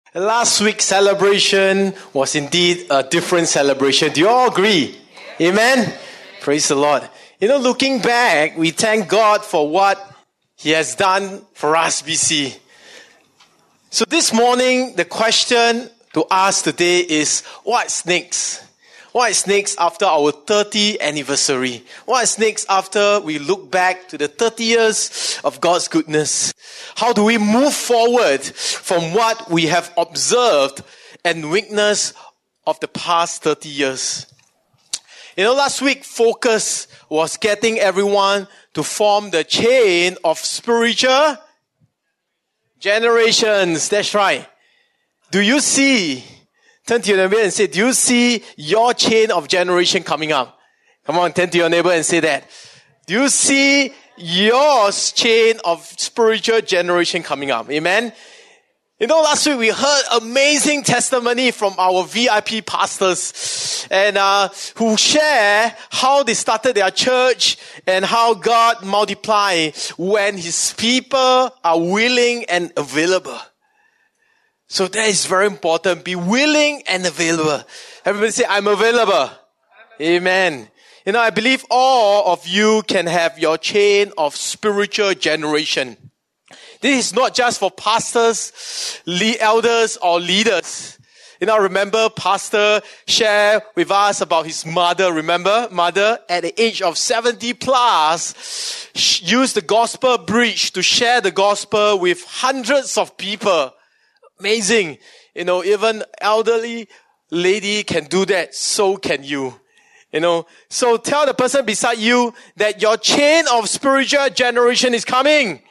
Last week's celebration was indeed a different celebration. Do you all agree? Amen? Praise the Lord. Looking back, we thank God for what He has done for us, BC. So this morning, the question to ask today is, what's next? What is next after our 30th anniversary? What is next after we look back to the 30 years of God's goodness? How do we move forward from what we have observed and witnessed of the past 30 years? Last week focus was getting everyone to form the chain of spiritual generations. That's right. Do you see? Turn to your neighbor and say, do you see your chain of generation coming up? Come on, turn to your neighbor and say that. Do you see your chain of spiritual generation coming up? Amen? Last week we heard amazing testimony from our VIP pastors and who share how they started their church and how God multiplies when His people are willing and available. So that is very important. Be willing and available. Everybody say, I'm available. Amen. I believe all of you can have your chain of spiritual generation. This is not just for pastors, elders, or leaders. Remember Pastor shared with us about his mother. Remember? Mother, at the age of 70 plus, used the gospel bridge to share the gospel with hundreds of people. Amazing. Even elderly lady can do that. So can you. So tell the person beside you that your chain of spiritual generation is coming.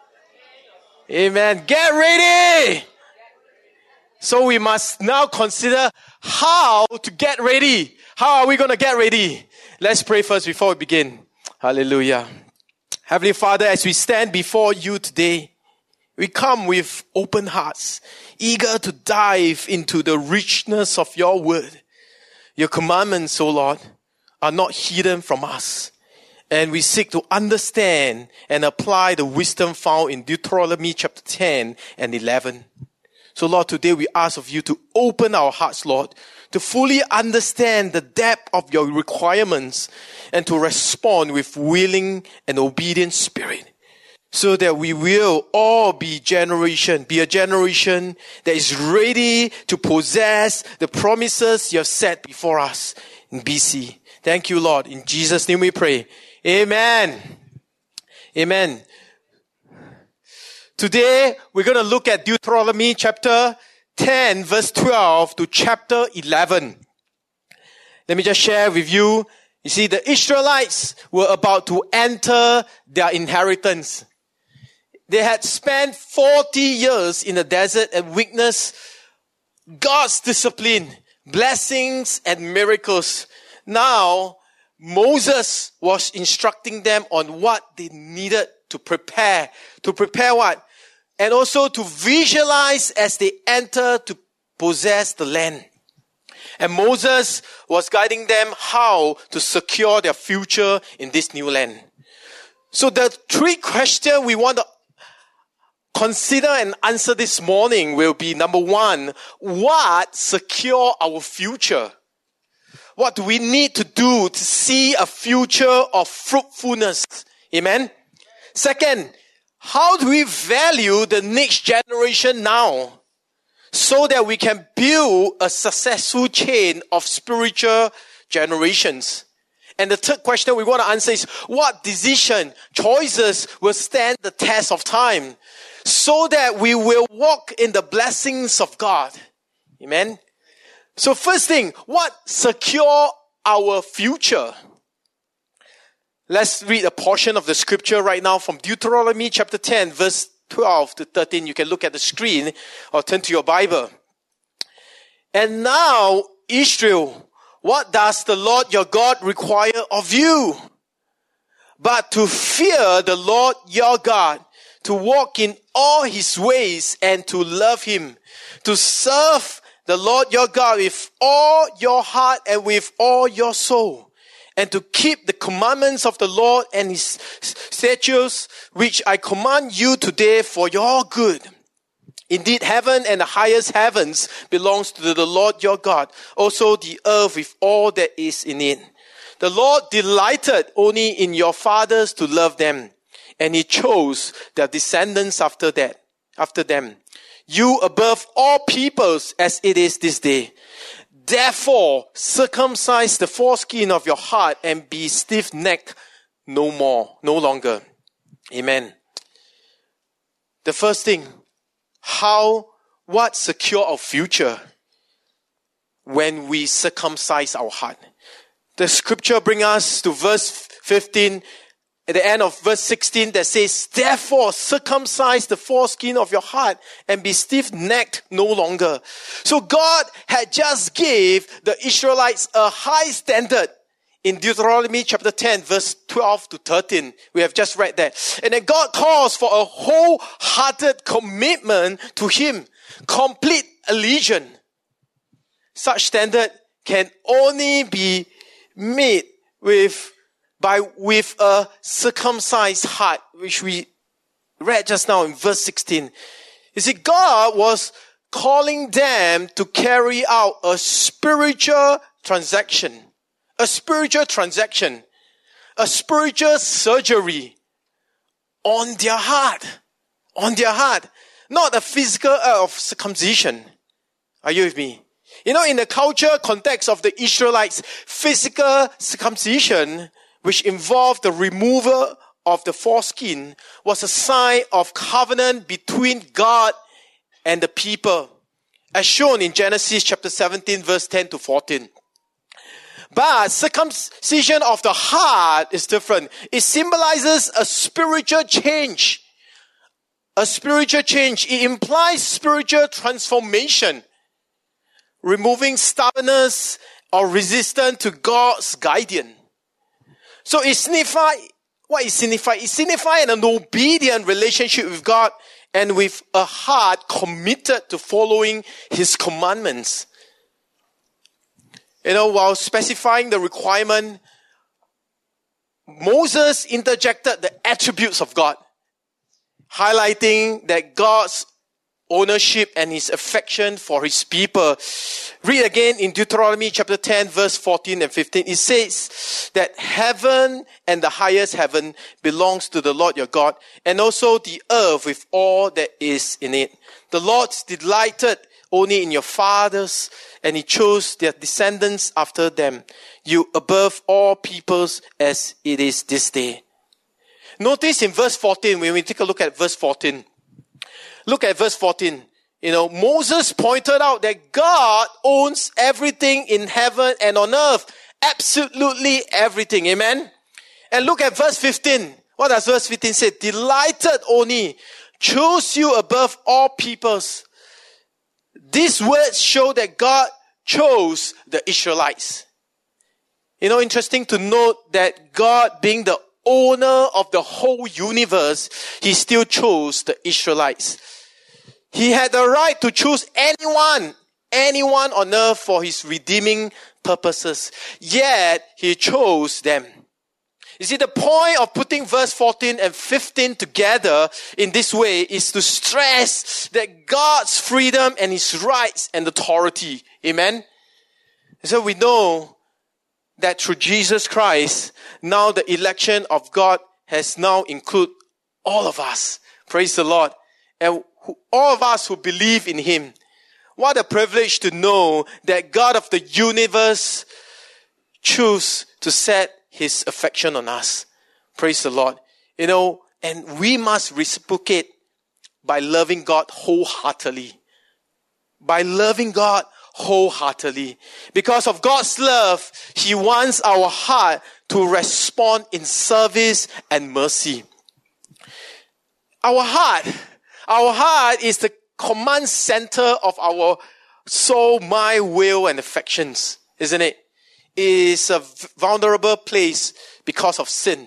Amen. Get ready. So we must now consider how to get ready. How are we going to get ready? Let's pray first before we begin. Hallelujah. Heavenly Father, as we stand before you today, we come with open hearts, eager to dive into the richness of your word. Your commandments, O Lord, are not hidden from us. And we seek to understand and apply the wisdom found in Deuteronomy chapter 10 and 11. So Lord, today we ask of you to open our hearts, Lord, to fully understand the depth of your requirements and to respond with willing and obedient spirit. So that we will all be a generation that is ready to possess the promises you have set before us in BC. Thank you, Lord. In Jesus' name we pray. Amen. Amen. Today, we're going to look at Deuteronomy chapter 10, verse 12 to chapter 11. Let me just share with you. You see, the Israelites were about to enter their inheritance. They had spent 40 years in the desert and witnessed God's discipline, blessings, and miracles. Now, Moses was instructing them on what they needed to prepare. To prepare what? And also to visualize as they enter to possess the land. And Moses was guiding them how to secure their future in this new land. So the three questions we want to consider and answer this morning will be, number one, what secure our future? What do we need to do to see a future of fruitfulness? Amen? Second, how do we value the next generation now so that we can build a successful chain of spiritual generations? And the third question we want to answer is, what choices will stand the test of time so that we will walk in the blessings of God? Amen? So first thing, what secure our future? Let's read a portion of the scripture right now from Deuteronomy chapter 10, verse 12 to 13. You can look at the screen or turn to your Bible. And now, Israel, what does the Lord your God require of you? But to fear the Lord your God, to walk in all His ways and to love Him, to serve the Lord your God with all your heart and with all your soul, and to keep the commandments of the Lord and His statutes, which I command you today for your good. Indeed, heaven and the highest heavens belongs to the Lord your God, also the earth with all that is in it. The Lord delighted only in your fathers to love them, and he chose their descendants after them. You above all peoples as it is this day. Therefore, circumcise the foreskin of your heart and be stiff-necked no longer. Amen. The first thing, what secure our future when we circumcise our heart? The scripture brings us to verse 15, at the end of verse 16 that says, therefore circumcise the foreskin of your heart and be stiff-necked no longer. So God had just gave the Israelites a high standard in Deuteronomy chapter 10 verse 12 to 13. We have just read that. And then God calls for a wholehearted commitment to Him, complete allegiance. Such standard can only be made with a circumcised heart, which we read just now in verse 16. You see, God was calling them to carry out a spiritual transaction, a spiritual surgery on their heart, not a physical of circumcision. Are you with me? You know, in the culture context of the Israelites, physical circumcision, which involved the removal of the foreskin, was a sign of covenant between God and the people, as shown in Genesis chapter 17 verse 10 to 14. But circumcision of the heart is different. It symbolizes a spiritual change. It implies spiritual transformation, removing stubbornness or resistance to God's guidance. So it signifies an obedient relationship with God and with a heart committed to following His commandments. You know, while specifying the requirement, Moses interjected the attributes of God, highlighting that God's ownership and His affection for His people. Read again in Deuteronomy chapter 10 verse 14 and 15. It says that heaven and the highest heaven belongs to the Lord your God, and also the earth with all that is in it. The Lord delighted only in your fathers, and He chose their descendants after them. You above all peoples as it is this day. Notice in verse 14, when we take a look at verse 14, look at verse 14. You know, Moses pointed out that God owns everything in heaven and on earth. Absolutely everything. Amen? And look at verse 15. What does verse 15 say? Delighted only, chose you above all peoples. These words show that God chose the Israelites. You know, interesting to note that God, being the owner of the whole universe, He still chose the Israelites. He had the right to choose anyone on earth for His redeeming purposes. Yet, He chose them. You see, the point of putting verse 14 and 15 together in this way is to stress that God's freedom and His rights and authority. Amen? So we know that through Jesus Christ, now the election of God has now included all of us. Praise the Lord. And all of us who believe in Him. What a privilege to know that God of the universe chose to set His affection on us. Praise the Lord. You know, and we must reciprocate by loving God wholeheartedly. By loving God wholeheartedly. Because of God's love, He wants our heart to respond in service and mercy. Our heart is the command center of our soul, mind, will, and affections, isn't it? It is a vulnerable place because of sin.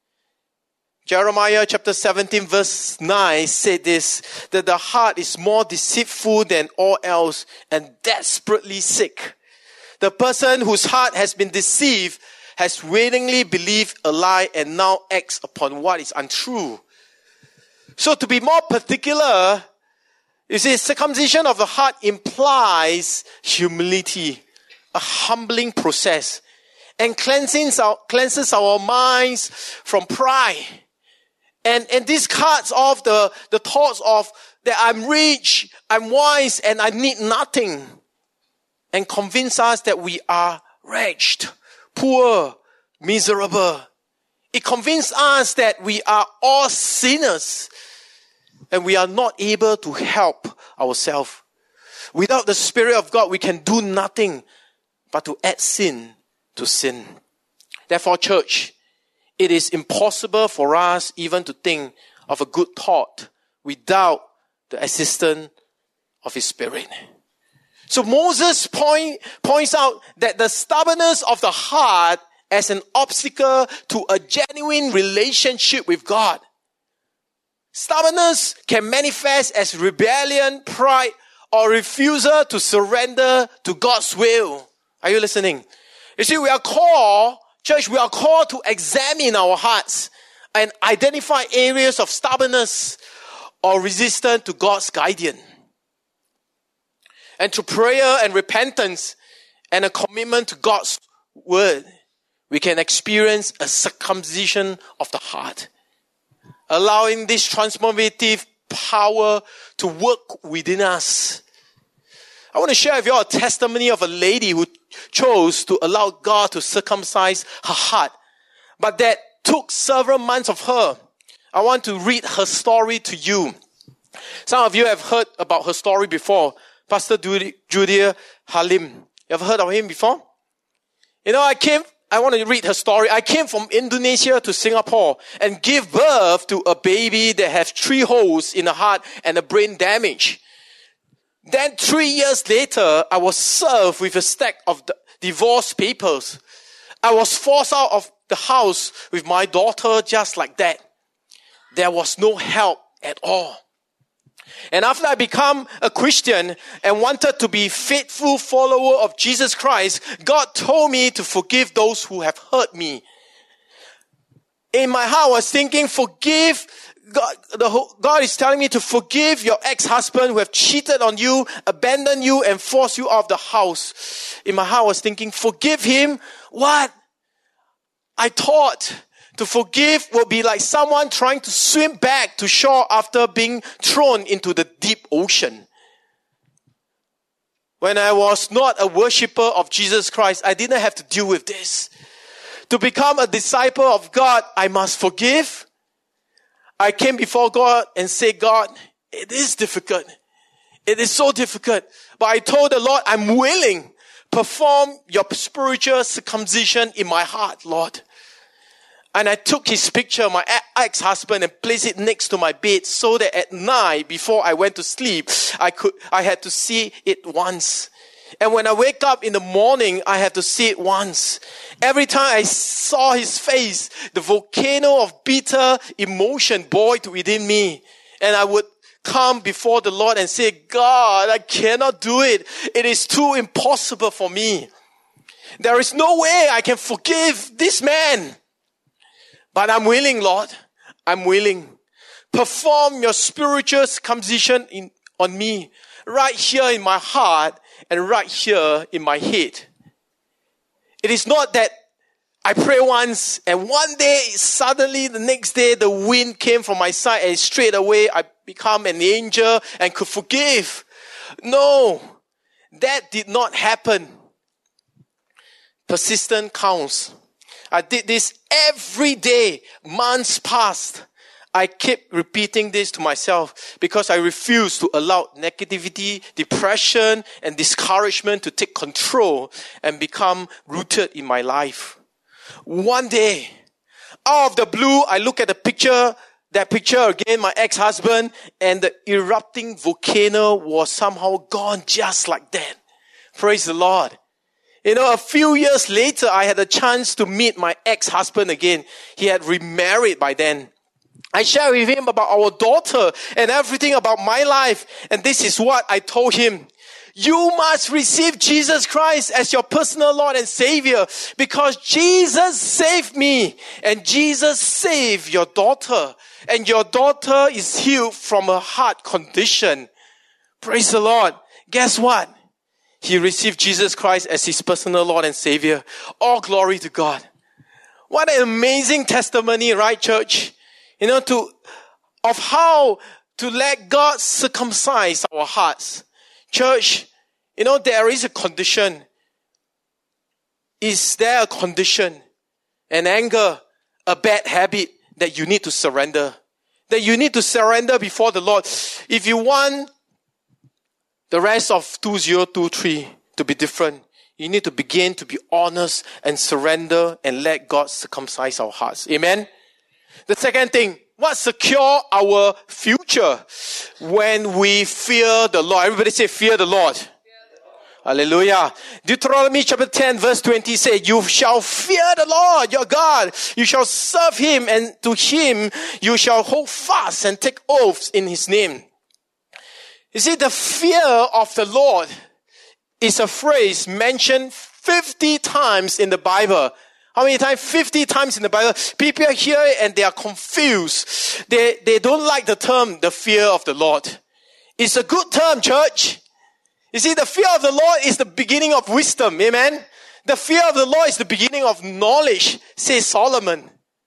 Jeremiah chapter 17 verse 9 said this, that the heart is more deceitful than all else and desperately sick. The person whose heart has been deceived has willingly believed a lie and now acts upon what is untrue. So to be more particular, You see, circumcision of the heart implies humility, a humbling process, and cleanses our minds from pride. And this cuts off the thoughts of that I'm rich, I'm wise, and I need nothing. And convince us that we are wretched, poor, miserable. It convinces us that we are all sinners and we are not able to help ourselves. Without the Spirit of God, we can do nothing but to add sin to sin. Therefore, church, it is impossible for us even to think of a good thought without the assistance of His Spirit. So Moses points out that the stubbornness of the heart as an obstacle to a genuine relationship with God. Stubbornness can manifest as rebellion, pride, or refusal to surrender to God's will. Are you listening? You see, we are called to examine our hearts and identify areas of stubbornness or resistance to God's guidance. And through prayer and repentance and a commitment to God's word, we can experience a circumcision of the heart, allowing this transformative power to work within us. I want to share with you a testimony of a lady who chose to allow God to circumcise her heart, but that took several months of her. I want to read her story to you. Some of you have heard about her story before. Pastor Judia Halim. You ever heard of him before? You know, I want to read her story. I came from Indonesia to Singapore and gave birth to a baby that has 3 holes in the heart and a brain damage. Then 3 years later, I was served with a stack of divorce papers. I was forced out of the house with my daughter just like that. There was no help at all. And after I became a Christian and wanted to be a faithful follower of Jesus Christ, God told me to forgive those who have hurt me. In my heart, I was thinking, forgive God. God is telling me to forgive your ex-husband who have cheated on you, abandoned you, and forced you out of the house. In my heart, I was thinking, forgive him? What? I thought to forgive would be like someone trying to swim back to shore after being thrown into the deep ocean. When I was not a worshiper of Jesus Christ, I didn't have to deal with this. To become a disciple of God, I must forgive. I came before God and said, God, it is difficult. It is so difficult. But I told the Lord, I'm willing. Perform your spiritual circumcision in my heart, Lord. And I took his picture, my ex-husband, and placed it next to my bed so that at night, before I went to sleep, I had to see it once. And when I wake up in the morning, I have to see it once. Every time I saw his face, the volcano of bitter emotion boiled within me. And I would come before the Lord and say, God, I cannot do it. It is too impossible for me. There is no way I can forgive this man. But I'm willing, Lord. I'm willing. Perform your spiritual circumcision on me, right here in my heart and right here in my head. It is not that I pray once and one day, suddenly the next day, the wind came from my side and straight away I become an angel and could forgive. No, that did not happen. Persistence counts. I did this every day. Months passed. I kept repeating this to myself because I refused to allow negativity, depression, and discouragement to take control and become rooted in my life. One day, out of the blue, I look at that picture again, my ex-husband, and the erupting volcano was somehow gone just like that. Praise the Lord. You know, a few years later, I had a chance to meet my ex-husband again. He had remarried by then. I shared with him about our daughter and everything about my life. And this is what I told him. You must receive Jesus Christ as your personal Lord and Savior because Jesus saved me and Jesus saved your daughter. And your daughter is healed from a heart condition. Praise the Lord. Guess what? He received Jesus Christ as his personal Lord and Savior. All glory to God. What an amazing testimony, right, church? Of how to let God circumcise our hearts. Church, there is a condition. Is there a condition, an anger, a bad habit that you need to surrender? That you need to surrender before the Lord. If you want the rest of 2023 to be different, you need to begin to be honest and surrender and let God circumcise our hearts. Amen? The second thing, what secure our future when we fear the Lord? Everybody say, fear the Lord. Hallelujah. Deuteronomy chapter 10 verse 20 says, you shall fear the Lord your God. You shall serve him, and to him you shall hold fast and take oaths in his name. You see, the fear of the Lord is a phrase mentioned 50 times in the Bible. How many times? 50 times in the Bible. People hear it and they are confused. They don't like the term, the fear of the Lord. It's a good term, church. You see, the fear of the Lord is the beginning of wisdom. Amen? The fear of the Lord is the beginning of knowledge, says Solomon.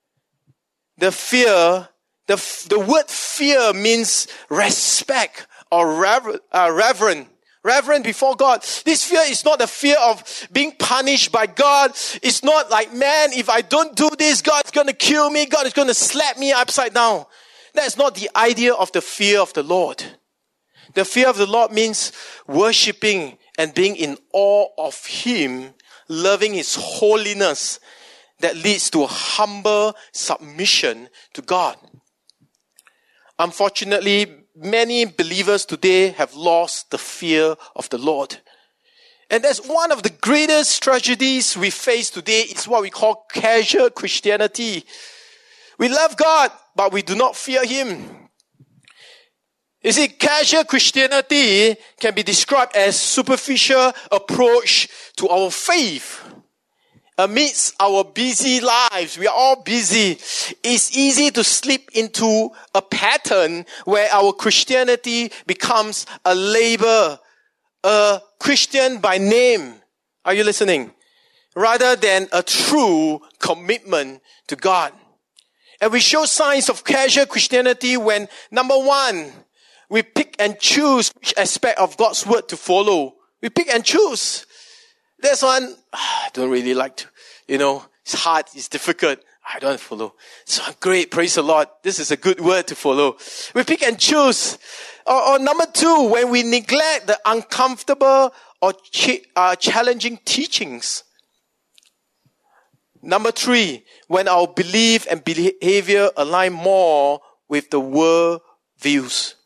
The word fear means respect or reverent. Reverent before God. This fear is not the fear of being punished by God. It's not like, man, if I don't do this, God's going to kill me. God is going to slap me upside down. That's not the idea of the fear of the Lord. The fear of the Lord means worshipping and being in awe of him, loving his holiness that leads to a humble submission to God. Unfortunately, many believers today have lost the fear of the Lord. And that's one of the greatest tragedies we face today. Is what we call casual Christianity. We love God, but we do not fear him. You see, casual Christianity can be described as superficial approach to our faith. Amidst our busy lives, we are all busy. It's easy to slip into a pattern where our Christianity becomes a label, a Christian by name. Are you listening? Rather than a true commitment to God. And we show signs of casual Christianity when, number one, we pick and choose which aspect of God's word to follow. We pick and choose. There's one, I don't really like to, it's hard, it's difficult. I don't follow. So great, praise the Lord. This is a good word to follow. We pick and choose. Or number two, when we neglect the uncomfortable or challenging teachings. Number three, when our belief and behavior align more with the world views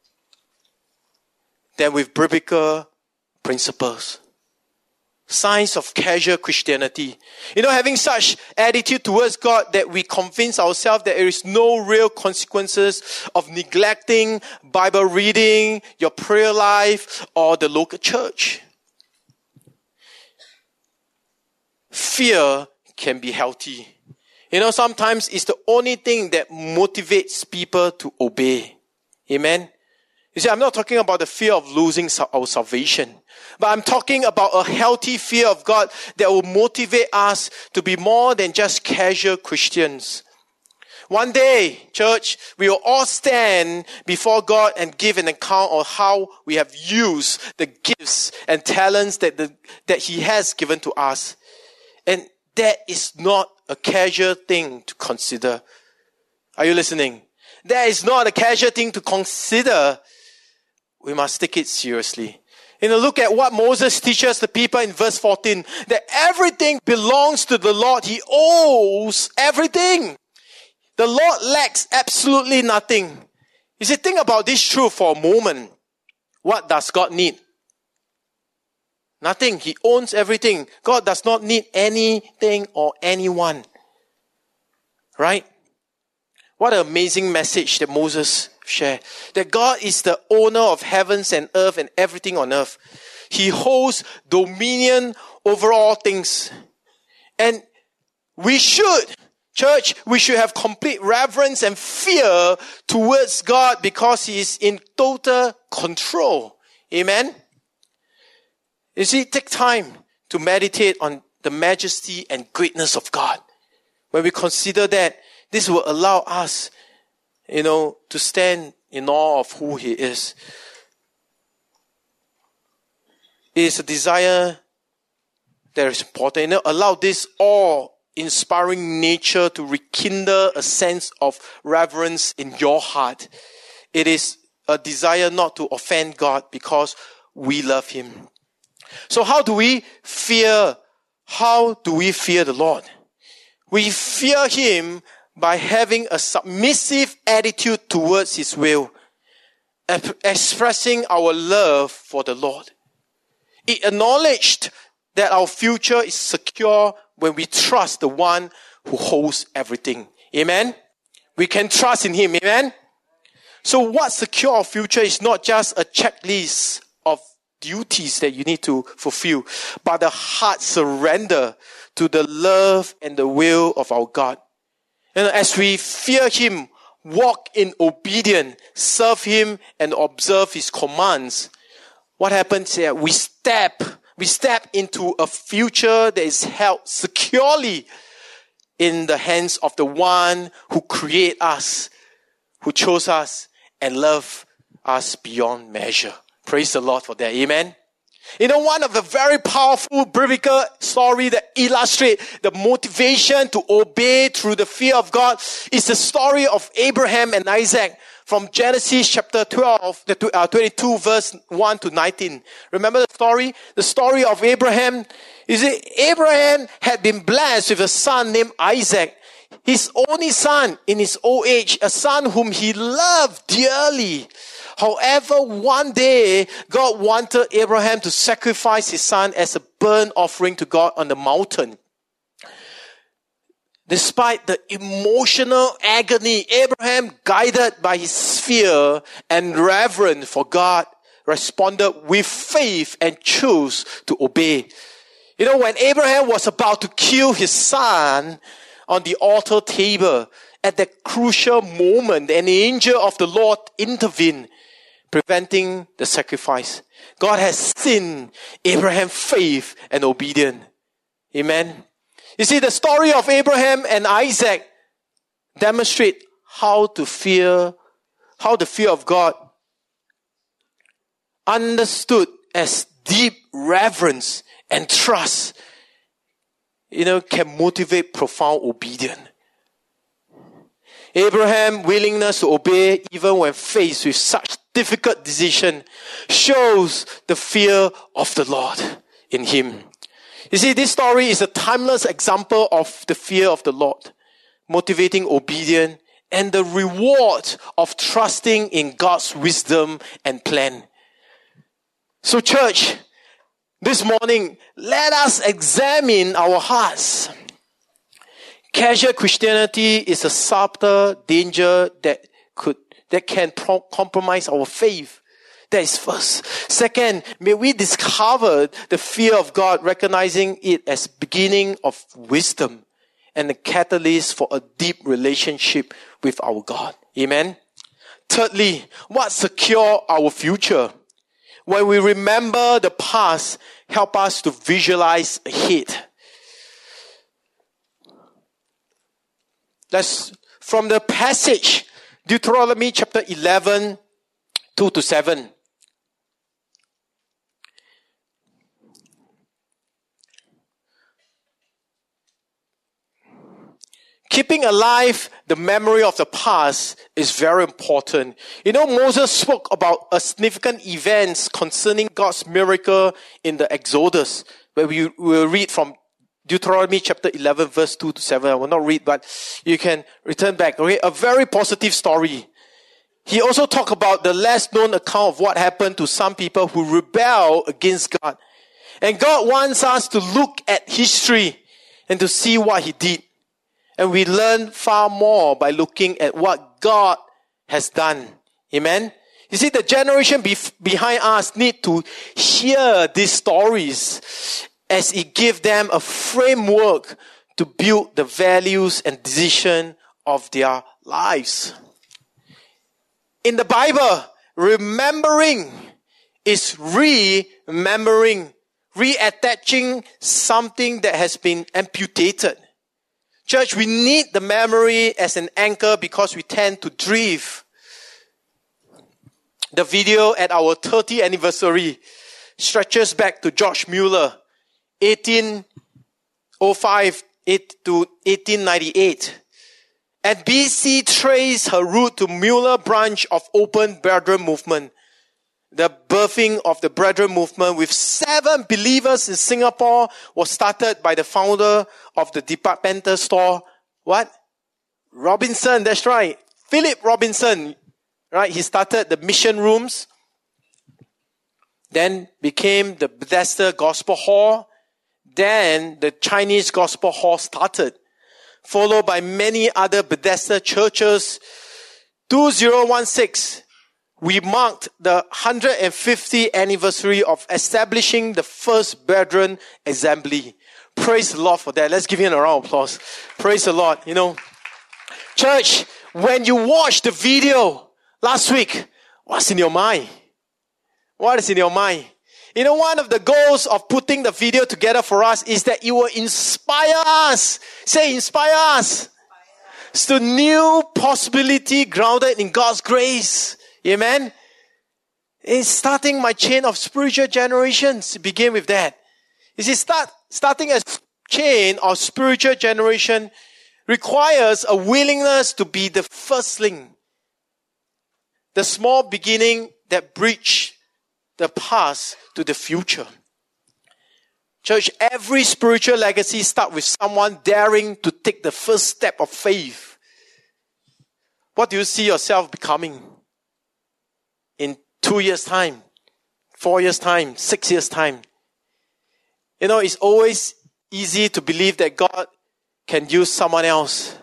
than with biblical principles. Signs of casual Christianity. Having such attitude towards God that we convince ourselves that there is no real consequences of neglecting Bible reading, your prayer life, or the local church. Fear can be healthy. Sometimes it's the only thing that motivates people to obey. Amen? You see, I'm not talking about the fear of losing our salvation, but I'm talking about a healthy fear of God that will motivate us to be more than just casual Christians. One day, church, we will all stand before God and give an account of how we have used the gifts and talents that he has given to us. And that is not a casual thing to consider. Are you listening? That is not a casual thing to consider. We must take it seriously. Look at what Moses teaches the people in verse 14. That everything belongs to the Lord. He owes everything. The Lord lacks absolutely nothing. You see, think about this truth for a moment. What does God need? Nothing. He owns everything. God does not need anything or anyone. Right? What an amazing message that Moses shared. That God is the owner of heavens and earth and everything on earth. He holds dominion over all things. And we should, church, we should have complete reverence and fear towards God because he is in total control. Amen? You see, take time to meditate on the majesty and greatness of God. When we consider that, this will allow us, to stand in awe of who He is. It is a desire that is important. Allow this awe-inspiring nature to rekindle a sense of reverence in your heart. It is a desire not to offend God because we love Him. So how do we fear the Lord? We fear Him by having a submissive attitude towards His will, expressing our love for the Lord. It acknowledged that our future is secure when we trust the one who holds everything. Amen? We can trust in Him. Amen? So what secure our future is not just a checklist of duties that you need to fulfill, but a heart surrender to the love and the will of our God. And as we fear Him, walk in obedience, serve Him, and observe His commands, what happens here? We step into a future that is held securely in the hands of the one who created us, who chose us, and loved us beyond measure. Praise the Lord for that. Amen. One of the very powerful biblical story that illustrate the motivation to obey through the fear of God is the story of Abraham and Isaac from Genesis chapter 22 verse 1 to 19. Remember the story? The story of Abraham. You see, Abraham had been blessed with a son named Isaac, his only son in his old age, a son whom he loved dearly. However, one day, God wanted Abraham to sacrifice his son as a burnt offering to God on the mountain. Despite the emotional agony, Abraham, guided by his fear and reverence for God, responded with faith and chose to obey. When Abraham was about to kill his son on the altar table, at that crucial moment, an angel of the Lord intervened, preventing the sacrifice. God has seen Abraham's faith and obedience. Amen. You see, the story of Abraham and Isaac demonstrate how the fear of God, understood as deep reverence and trust, can motivate profound obedience. Abraham's willingness to obey even when faced with such difficult decision shows the fear of the Lord in him. You see, this story is a timeless example of the fear of the Lord, motivating obedience and the reward of trusting in God's wisdom and plan. So church, this morning, let us examine our hearts. Casual Christianity is a subtle danger that can compromise our faith. That is first. Second, may we discover the fear of God, recognizing it as beginning of wisdom and the catalyst for a deep relationship with our God. Amen. Thirdly, what secure our future? When we remember the past, help us to visualize ahead. That's from the passage, Deuteronomy chapter 11, 2 to 7. Keeping alive the memory of the past is very important. Moses spoke about a significant events concerning God's miracle in the Exodus, where we will read from Deuteronomy chapter 11 verse 2 to 7. I will not read, but you can return back. Okay, a very positive story. He also talked about the less known account of what happened to some people who rebel against God. And God wants us to look at history and to see what He did. And we learn far more by looking at what God has done. Amen? You see, the generation behind us need to hear these stories as it gives them a framework to build the values and decision of their lives. In the Bible, remembering is remembering, reattaching something that has been amputated. Church, we need the memory as an anchor because we tend to drift. The video at our 30th anniversary stretches back to George Mueller, 1805 to 1898. And BC traced her route to Mueller branch of Open Brethren movement. The birthing of the Brethren movement with 7 believers in Singapore was started by the founder of the departmental store. What? Robinson, that's right. Philip Robinson, right? He started the mission rooms, then became the Bethesda Gospel Hall, then the Chinese Gospel Hall started, followed by many other Bethesda churches. 2016, we marked the 150th anniversary of establishing the first Brethren Assembly. Praise the Lord for that. Let's give him a round of applause. Praise the Lord. You know, church, when you watch the video last week, what's in your mind? What is in your mind? You know, one of the goals of putting the video together for us is that it will inspire us. Say, inspire us. It's the new possibility grounded in God's grace. Amen. It's starting my chain of spiritual generations. Begin with that. You see, starting a chain of spiritual generation requires a willingness to be the firstling. The small beginning that bridge the past to the future. Church, every spiritual legacy starts with someone daring to take the first step of faith. What do you see yourself becoming in 2 years' time, 4 years' time, 6 years' time? You know, it's always easy to believe that God can use someone else.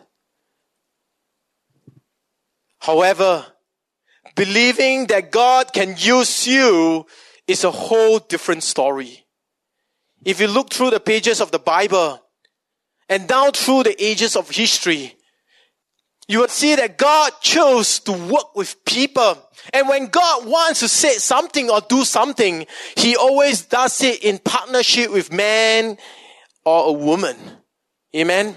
However, believing that God can use you is a whole different story. If you look through the pages of the Bible and down through the ages of history, you will see that God chose to work with people. And when God wants to say something or do something, He always does it in partnership with man or a woman. Amen?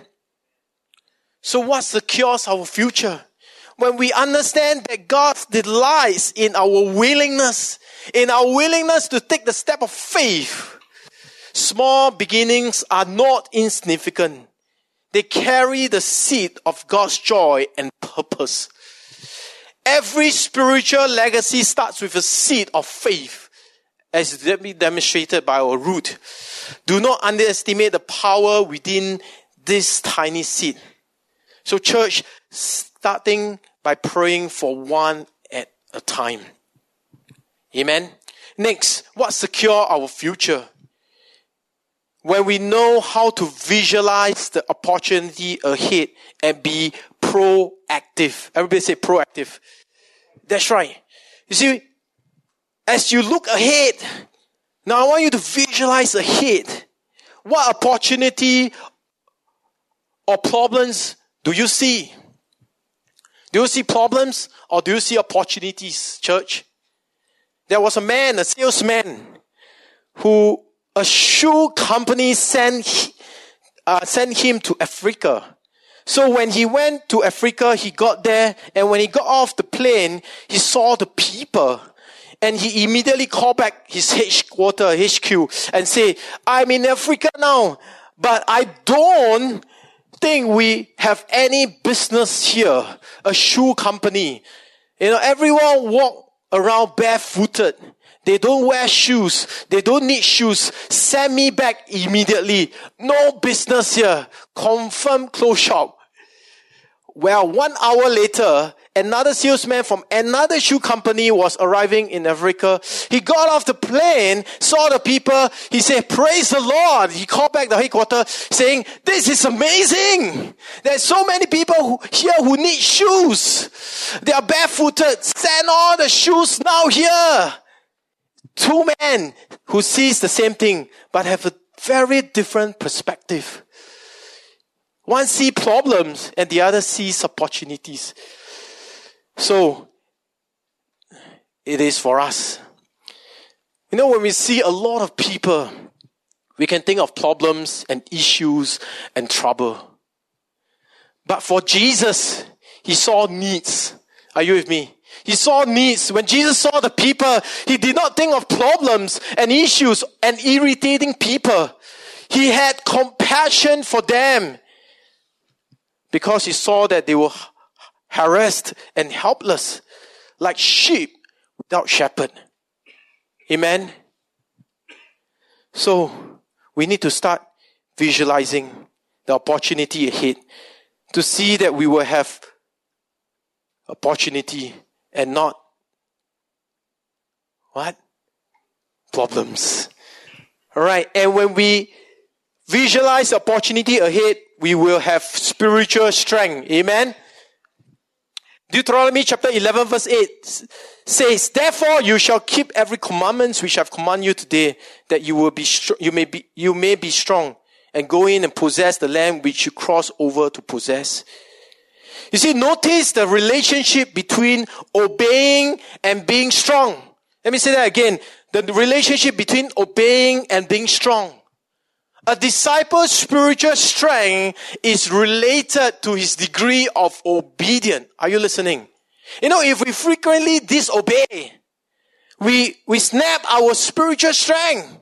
So what secures our future? When we understand that God delights in our willingness to take the step of faith. Small beginnings are not insignificant. They carry the seed of God's joy and purpose. Every spiritual legacy starts with a seed of faith, as demonstrated by our root. Do not underestimate the power within this tiny seed. So church, starting by praying for one at a time. Amen. Next, what secure our future? When we know how to visualize the opportunity ahead and be proactive. Everybody say proactive. That's right. You see, as you look ahead, now I want you to visualize ahead. What opportunity or problems do you see? Do you see problems or do you see opportunities, church? There was a man, a salesman, who a shoe company sent him to Africa. So when he went to Africa, he got there, and when he got off the plane, he saw the people. And he immediately called back his HQ, and say, I'm in Africa now, but I don't think we have any business here. A shoe company. You know, everyone walk around barefooted. They don't wear shoes. They don't need shoes. Send me back immediately. No business here. Confirm close shop. Well, 1 hour later, another salesman from another shoe company was arriving in Africa. He got off the plane, saw the people. He said, praise the Lord. He called back the headquarters saying, this is amazing. There's so many people here who need shoes. They are barefooted. Send all the shoes now here. 2 men who sees the same thing but have a very different perspective. One sees problems and the other sees opportunities. So, it is for us. You know, when we see a lot of people, we can think of problems and issues and trouble. But for Jesus, he saw needs. Are you with me? He saw needs. When Jesus saw the people, he did not think of problems and issues and irritating people. He had compassion for them because he saw that they were harassed and helpless, like sheep without shepherd. Amen? So, we need to start visualizing the opportunity ahead to see that we will have opportunity and not what? Problems. Alright, and when we visualize the opportunity ahead, we will have spiritual strength. Amen? Deuteronomy chapter 11 verse 8 says, "Therefore you shall keep every commandment which I have commanded you today, that you may be strong, and go in and possess the land which you cross over to possess." You see, notice the relationship between obeying and being strong. Let me say that again. The relationship between obeying and being strong. A disciple's spiritual strength is related to his degree of obedience. Are you listening? You know, if we frequently disobey, we snap our spiritual strength.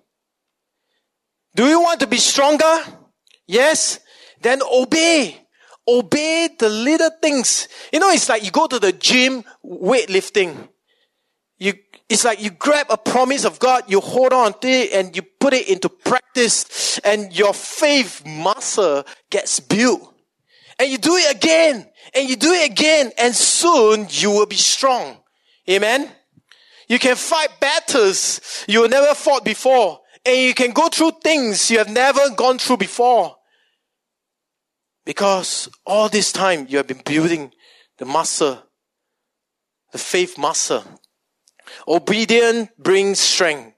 Do you want to be stronger? Yes? Then obey. Obey the little things. You know, it's like you go to the gym, weightlifting. It's like you grab a promise of God, you hold on to it, and you put it into practice, and your faith muscle gets built. And you do it again, and you do it again, and soon you will be strong. Amen? You can fight battles you have never fought before, and you can go through things you have never gone through before. Because all this time you have been building the muscle, the faith muscle. Obedience brings strength.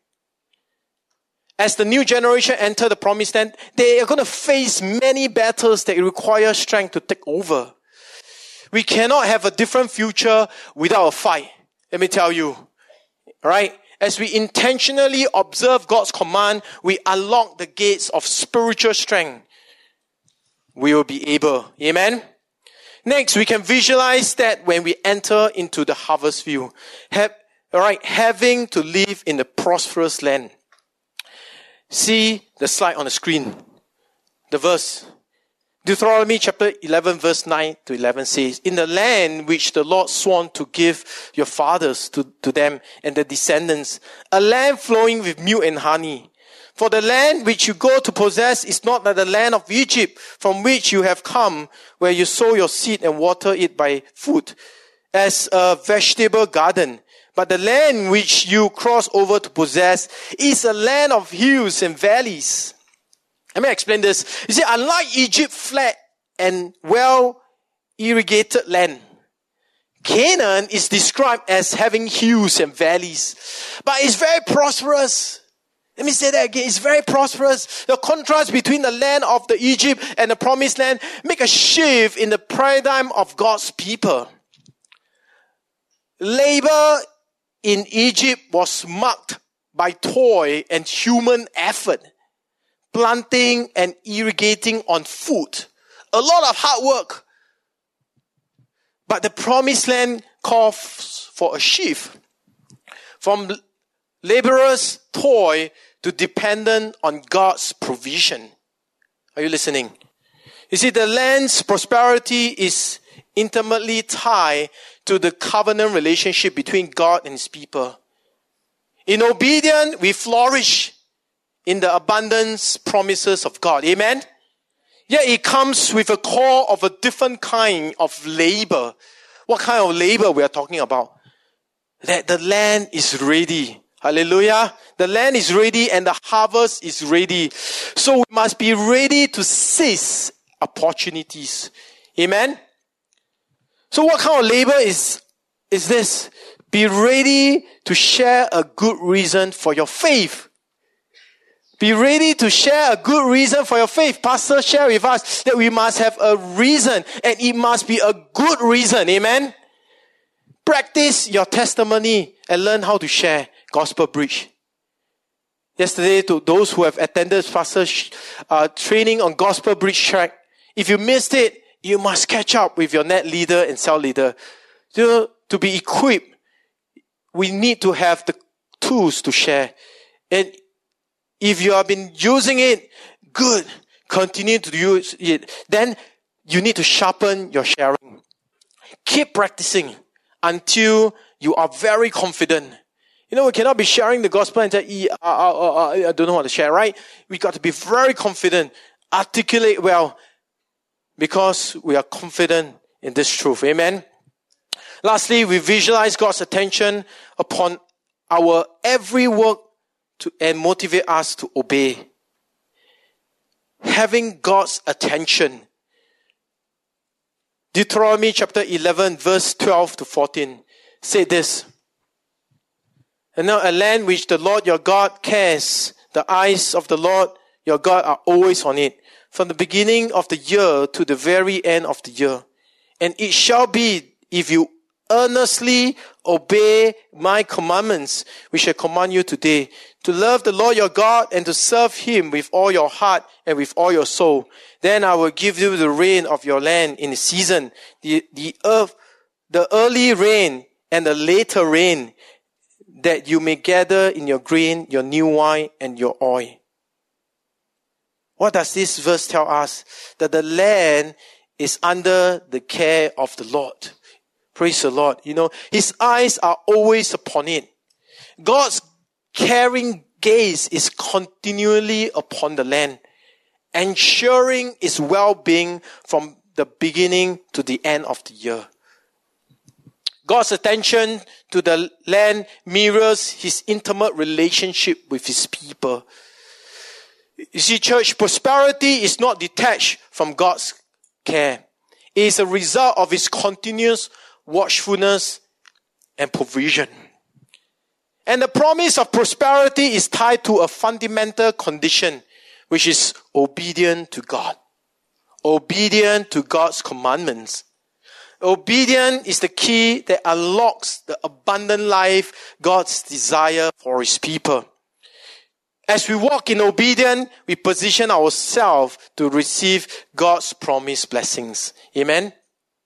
As the new generation enter the promised land, they are going to face many battles that require strength to take over. We cannot have a different future without a fight. Let me tell you. Right? As we intentionally observe God's command, we unlock the gates of spiritual strength. We will be able. Amen? Next, we can visualize that when we enter into the harvest field. Having to live in a prosperous land. See the slide on the screen. The verse. Deuteronomy chapter 11 verse 9 to 11 says, "In the land which the Lord sworn to give your fathers to them and their descendants, a land flowing with milk and honey. For the land which you go to possess is not like the land of Egypt, from which you have come, where you sow your seed and water it by foot, as a vegetable garden. But the land which you cross over to possess is a land of hills and valleys." Let me explain this. You see, unlike Egypt, flat and well-irrigated land, Canaan is described as having hills and valleys. But it's very prosperous. Let me say that again. It's very prosperous. The contrast between the land of the Egypt and the promised land make a shift in the paradigm of God's people. Labor in Egypt was marked by toil and human effort. Planting and irrigating on foot. A lot of hard work. But the promised land calls for a shift. From laborers' toil to dependent on God's provision. Are you listening? You see, the land's prosperity is intimately tied to the covenant relationship between God and His people. In obedience, we flourish in the abundance promises of God. Amen? Yet it comes with a call of a different kind of labor. What kind of labor we are talking about? That the land is ready. Hallelujah. The land is ready and the harvest is ready. So we must be ready to seize opportunities. Amen? So what kind of labor is this? Be ready to share a good reason for your faith. Be ready to share a good reason for your faith. Pastor shared with us that we must have a reason, and it must be a good reason. Amen? Practice your testimony and learn how to share gospel preach. yesterday to those who have attended pastor training on Gospel Bridge Track. If you missed it, you must catch up with your net leader and cell leader. To be equipped, we need to have the tools to share. And if you have been using it, good. Continue to use it. Then you need to sharpen your sharing. Keep practicing until you are very confident. We cannot be sharing the gospel and say, I don't know how to share, right? We got to be very confident, articulate well, because we are confident in this truth. Amen. Lastly, we visualize God's attention upon our every work and motivate us to obey. Having God's attention. Deuteronomy chapter 11, verse 12 to 14 say this. And now a land which the Lord your God cares, the eyes of the Lord your God are always on it, from the beginning of the year to the very end of the year. And it shall be, if you earnestly obey my commandments, which I command you today, to love the Lord your God and to serve him with all your heart and with all your soul. Then I will give you the rain of your land in the season, the early rain and the later rain, that you may gather in your grain, your new wine, and your oil. What does this verse tell us? That the land is under the care of the Lord. Praise the Lord. His eyes are always upon it. God's caring gaze is continually upon the land, ensuring its well-being from the beginning to the end of the year. God's attention to the land mirrors his intimate relationship with his people. You see, church, prosperity is not detached from God's care. It is a result of his continuous watchfulness and provision. And the promise of prosperity is tied to a fundamental condition, which is obedient to God. Obedient to God's commandments. Obedience is the key that unlocks the abundant life God's desire for his people. As we walk in obedience, we position ourselves to receive God's promised blessings. Amen?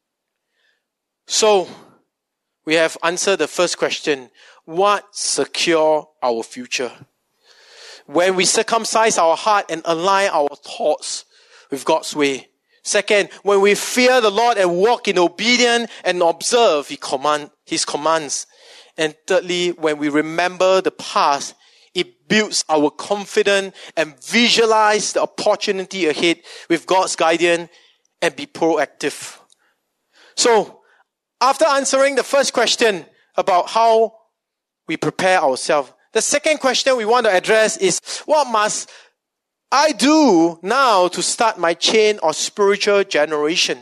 So, we have answered the first question. What secure our future? When we circumcise our heart and align our thoughts with God's way. Second, when we fear the Lord and walk in obedience and observe his commands. And thirdly, when we remember the past, it builds our confidence and visualize the opportunity ahead with God's guidance and be proactive. So, after answering the first question about how we prepare ourselves, the second question we want to address is, what must I do now to start my chain of spiritual generation?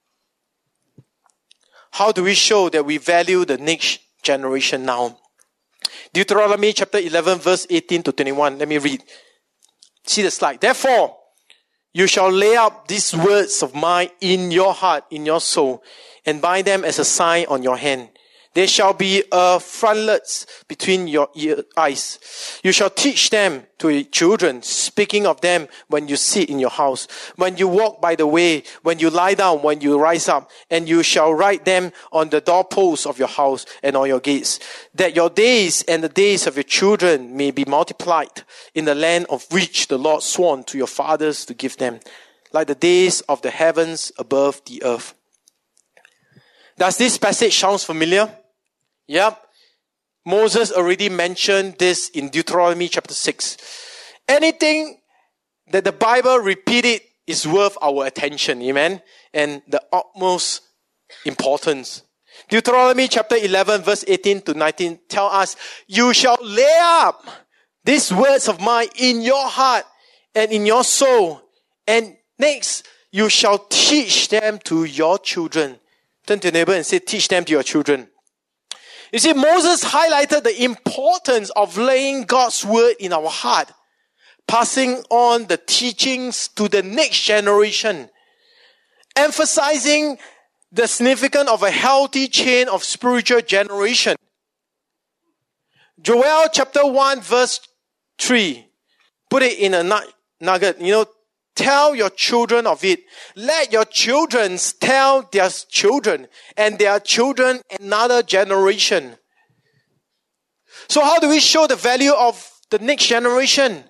How do we show that we value the next generation now? Deuteronomy chapter 11 verse 18 to 21. Let me read. See the slide. Therefore, you shall lay up these words of mine in your heart, in your soul, and bind them as a sign on your hand. They shall be frontlets between your eyes. You shall teach them to your children, speaking of them when you sit in your house, when you walk by the way, when you lie down, when you rise up, and you shall write them on the doorposts of your house and on your gates, that your days and the days of your children may be multiplied in the land of which the Lord swore to your fathers to give them, like the days of the heavens above the earth. Does this passage sound familiar? Yep. Moses already mentioned this in Deuteronomy chapter 6. Anything that the Bible repeated is worth our attention. Amen. And the utmost importance. Deuteronomy chapter 11 verse 18 to 19 tell us, you shall lay up these words of mine in your heart and in your soul. And next, you shall teach them to your children. Turn to your neighbor and say, teach them to your children. You see, Moses highlighted the importance of laying God's word in our heart, passing on the teachings to the next generation, emphasizing the significance of a healthy chain of spiritual generation. Joel chapter 1 verse 3. Put it in a nugget. Tell your children of it. Let your children tell their children and their children another generation. So how do we show the value of the next generation?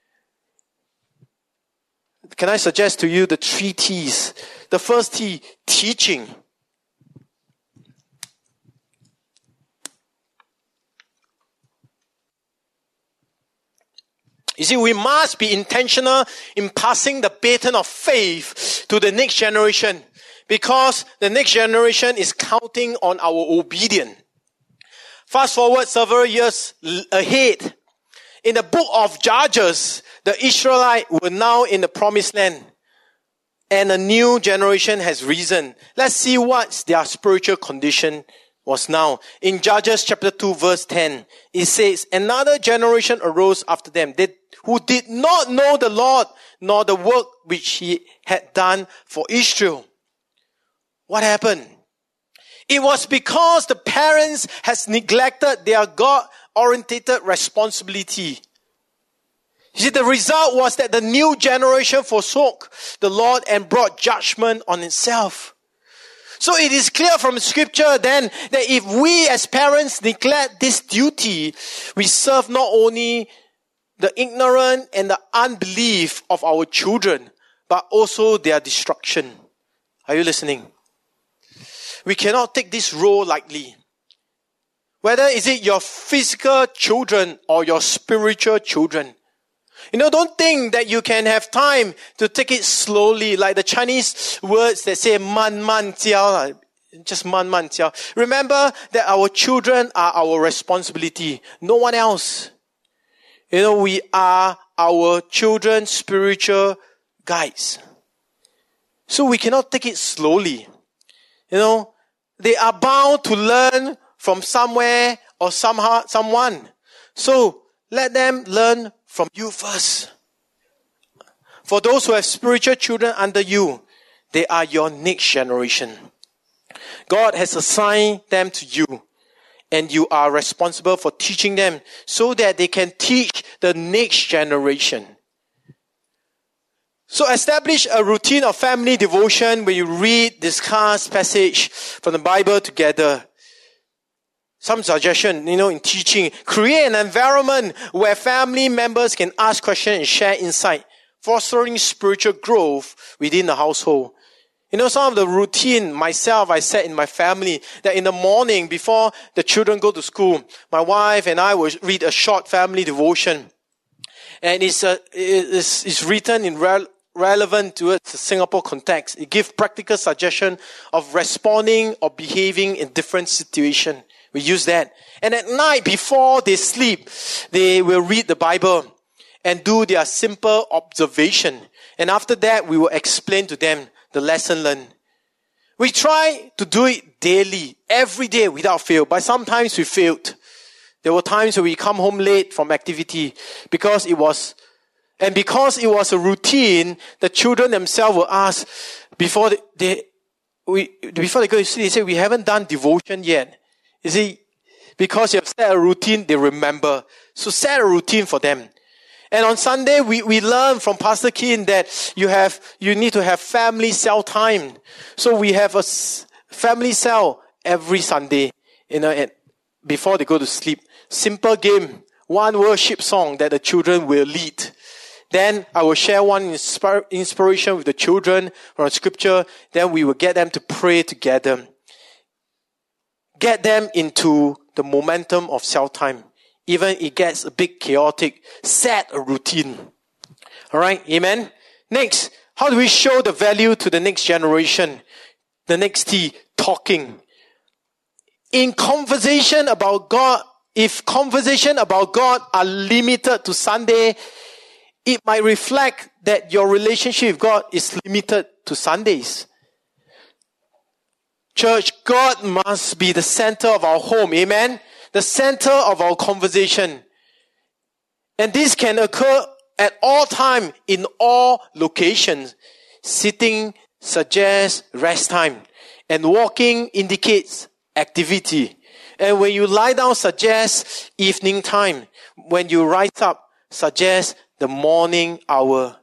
Can I suggest to you the 3 T's? The first T, teaching. You see, we must be intentional in passing the baton of faith to the next generation, because the next generation is counting on our obedience. Fast forward several years ahead. In the book of Judges, the Israelites were now in the promised land, and a new generation has risen. Let's see what their spiritual condition was now. In Judges chapter 2 verse 10, it says, another generation arose after them, who did not know the Lord, nor the work which he had done for Israel. What happened? It was because the parents has neglected their God-oriented responsibility. You see, the result was that the new generation forsook the Lord and brought judgment on itself. So it is clear from Scripture then that if we as parents neglect this duty, we serve not only the ignorance and the unbelief of our children, but also their destruction. Are you listening? We cannot take this role lightly. Whether is it your physical children or your spiritual children. Don't think that you can have time to take it slowly, like the Chinese words that say man man jiao, just man man jiao. Remember that our children are our responsibility, no one else. We are our children's spiritual guides. So we cannot take it slowly. They are bound to learn from somewhere or someone. So let them learn from you first. For those who have spiritual children under you, they are your next generation. God has assigned them to you, and you are responsible for teaching them so that they can teach the next generation. So establish a routine of family devotion where you read, discuss passage from the Bible together. Some suggestion, in teaching. Create an environment where family members can ask questions and share insight, fostering spiritual growth within the household. Some of the routine I set in my family, that in the morning before the children go to school, my wife and I will read a short family devotion. And it's written in relevant to the Singapore context. It gives practical suggestion of responding or behaving in different situations. We use that. And at night, before they sleep, they will read the Bible and do their simple observation. And after that, we will explain to them the lesson learned. We try to do it daily, every day without fail. But sometimes we failed. There were times where we come home late from activity because it was a routine. The children themselves will ask before they go to sleep. They say, we haven't done devotion yet. You see, because you have set a routine, they remember. So set a routine for them. And on Sunday, we learn from Pastor Keane that you need to have family cell time. So we have a family cell every Sunday, and before they go to sleep. Simple game, one worship song that the children will lead. Then I will share one inspiration with the children from Scripture. Then we will get them to pray together. Get them into the momentum of cell time. Even it gets a bit chaotic, set a routine. Alright, amen? Next, how do we show the value to the next generation? The next T, talking. In conversation about God, if conversation about God are limited to Sunday, it might reflect that your relationship with God is limited to Sundays. Church, God must be the center of our home. Amen? The center of our conversation. And this can occur at all time, in all locations. Sitting suggests rest time. And walking indicates activity. And when you lie down suggests evening time. When you rise up suggests the morning hour.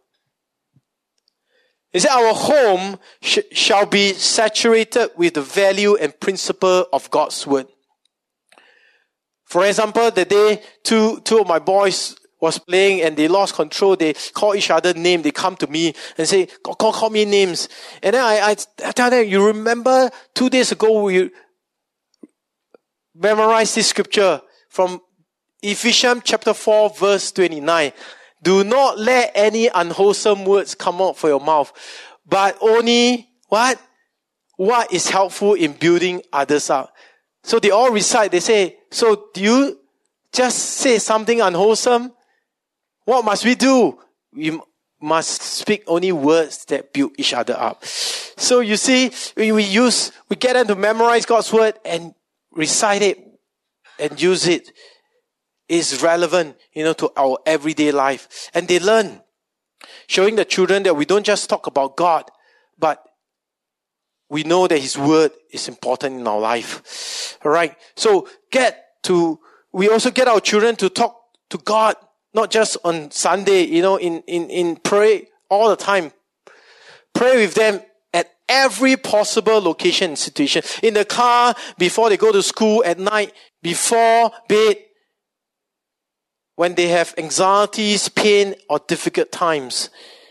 He said, our home shall be saturated with the value and principle of God's word. For example, the day two of my boys was playing and they lost control, they call each other name, they come to me and say, call me names. And then I tell them, you remember 2 days ago we memorized this scripture from Ephesians chapter 4 verse 29. Do not let any unwholesome words come out from your mouth, but only what? What is helpful in building others up. So they all recite, they say, so do you just say something unwholesome? What must we do? We must speak only words that build each other up. So you see, we get them to memorize God's word and recite it and use it. Is relevant, to our everyday life. And they learn, showing the children that we don't just talk about God, but we know that His word is important in our life. Alright, so we also get our children to talk to God, not just on Sunday, in pray all the time. Pray with them at every possible location and situation. In the car, before they go to school, at night, before bed, when they have anxieties, pain, or difficult times.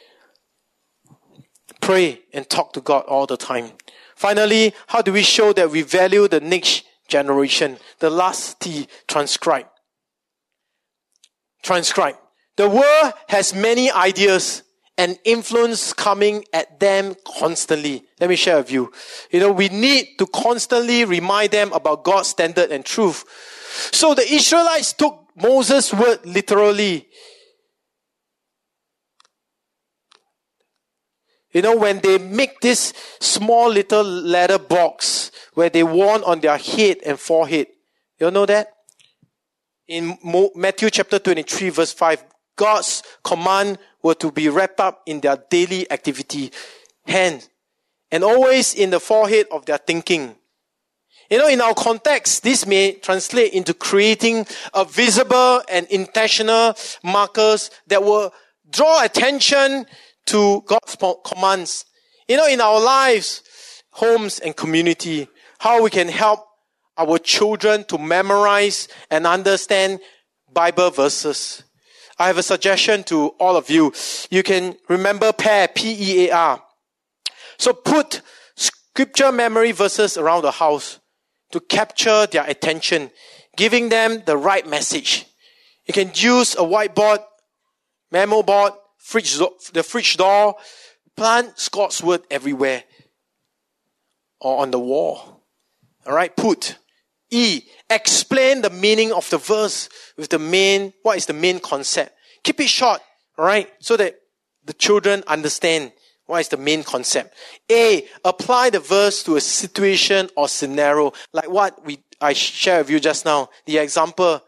Pray and talk to God all the time. Finally, how do we show that we value the next generation? The last T, transcribe. Transcribe. The world has many ideas and influence coming at them constantly. Let me share with you. We need to constantly remind them about God's standard and truth. So the Israelites took Moses' word literally. When they make this small little letter box where they worn on their head and forehead. You know that? In Matthew chapter 23 verse 5, God's command were to be wrapped up in their daily activity, hands, and always in the forehead of their thinking. In our context, this may translate into creating a visible and intentional markers that will draw attention to God's commands. In our lives, homes and community, how we can help our children to memorize and understand Bible verses. I have a suggestion to all of you. You can remember PEAR, P-E-A-R. So put scripture memory verses around the house to capture their attention, giving them the right message. You can use a whiteboard, memo board, the fridge door, plant God's word everywhere or on the wall. Alright, put. E, explain the meaning of the verse with what is the main concept. Keep it short, alright, so that the children understand what is the main concept. A, apply the verse to a situation or scenario, like what I shared with you just now. The example,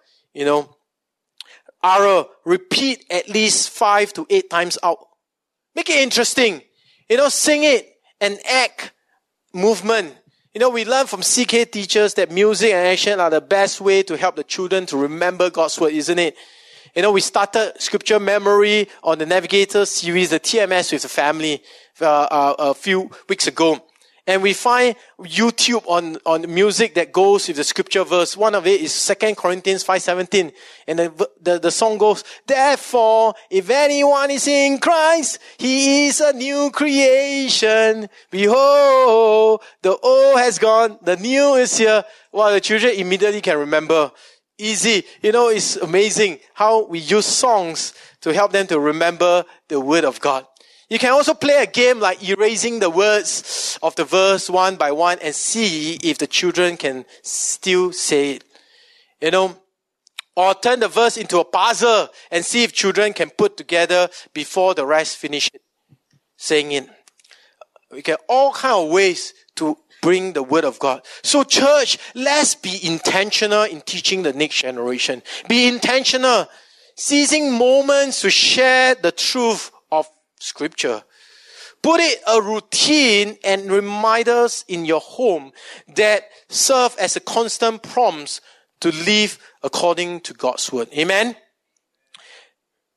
R, repeat at least 5 to 8 times out. Make it interesting. Sing it and act movement. We learn from CK teachers that music and action are the best way to help the children to remember God's word, isn't it? We started scripture memory on the Navigator series, the TMS with the family, a few weeks ago. And we find YouTube on music that goes with the scripture verse. One of it is 2 Corinthians 5:17. And the song goes, therefore, if anyone is in Christ, he is a new creation. Behold, the old has gone, the new is here. Well, the children immediately can remember. Easy. It's amazing how we use songs to help them to remember the word of God. You can also play a game like erasing the words of the verse one by one and see if the children can still say it. Or turn the verse into a puzzle and see if children can put together before the rest finish saying it. We can all kind of ways to bring the word of God. So church, let's be intentional in teaching the next generation. Be intentional, seizing moments to share the truth of Scripture. Put it a routine and reminders in your home that serve as a constant prompts to live according to God's word. Amen?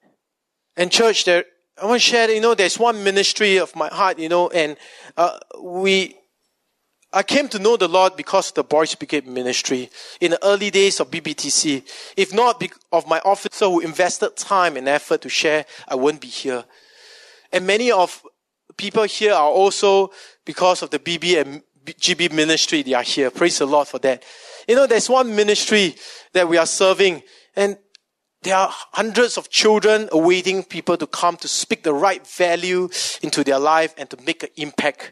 And church, I want to share, there's one ministry of my heart, and I came to know the Lord because of the Boys Brigade ministry in the early days of BBTC. If not of my officer who invested time and effort to share, I wouldn't be here. And many of people here are also because of the BB and GB ministry, they are here. Praise the Lord for that. There's one ministry that we are serving, and there are hundreds of children awaiting people to come to speak the right value into their life and to make an impact.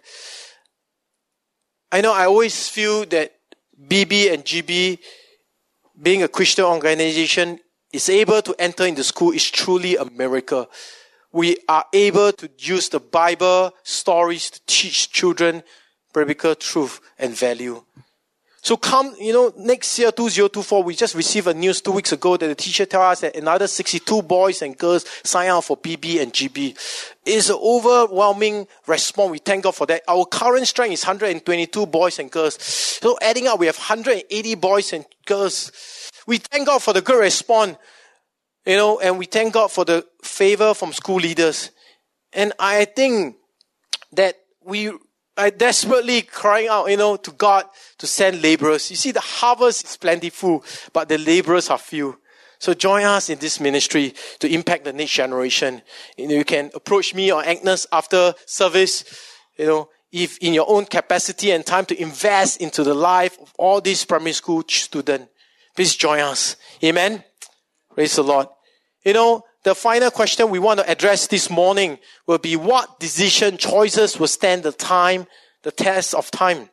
I always feel that BB and GB, being a Christian organization, is able to enter into school is truly a miracle. We are able to use the Bible stories to teach children biblical truth and value. So come, next year, 2024, we just received a news 2 weeks ago that the teacher tells us that another 62 boys and girls sign up for BB and GB. It's an overwhelming response. We thank God for that. Our current strength is 122 boys and girls. So adding up, we have 180 boys and girls. We thank God for the good response, and we thank God for the favor from school leaders. And I think that I desperately crying out, to God to send laborers. You see, the harvest is plentiful, but the laborers are few. So join us in this ministry to impact the next generation. You can approach me or Agnes after service, if in your own capacity and time to invest into the life of all these primary school students. Please join us. Amen. Praise the Lord. The final question we want to address this morning will be what choices will stand the test of time.